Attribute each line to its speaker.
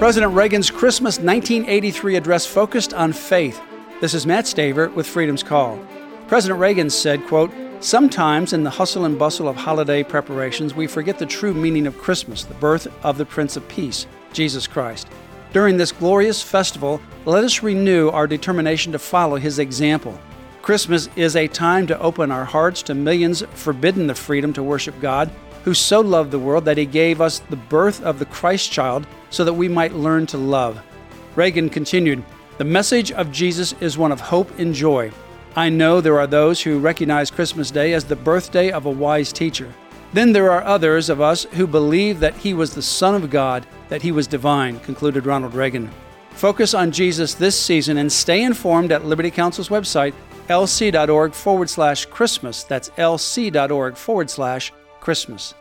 Speaker 1: President Reagan's Christmas 1983 address focused on faith. This is Matt Staver with Freedom's Call. President Reagan said, quote, "Sometimes in the hustle and bustle of holiday preparations, we forget the true meaning of Christmas, the birth of the Prince of Peace, Jesus Christ. During this glorious festival, let us renew our determination to follow his example. Christmas is a time to open our hearts to millions forbidden the freedom to worship God, who so loved the world that he gave us the birth of the Christ child so that we might learn to love." Reagan continued, "The message of Jesus is one of hope and joy. I know there are those who recognize Christmas Day as the birthday of a wise teacher. Then there are others of us who believe that he was the Son of God, that he was divine," concluded Ronald Reagan. Focus on Jesus this season and stay informed at Liberty Counsel's website, lc.org/Christmas. That's lc.org/Christmas.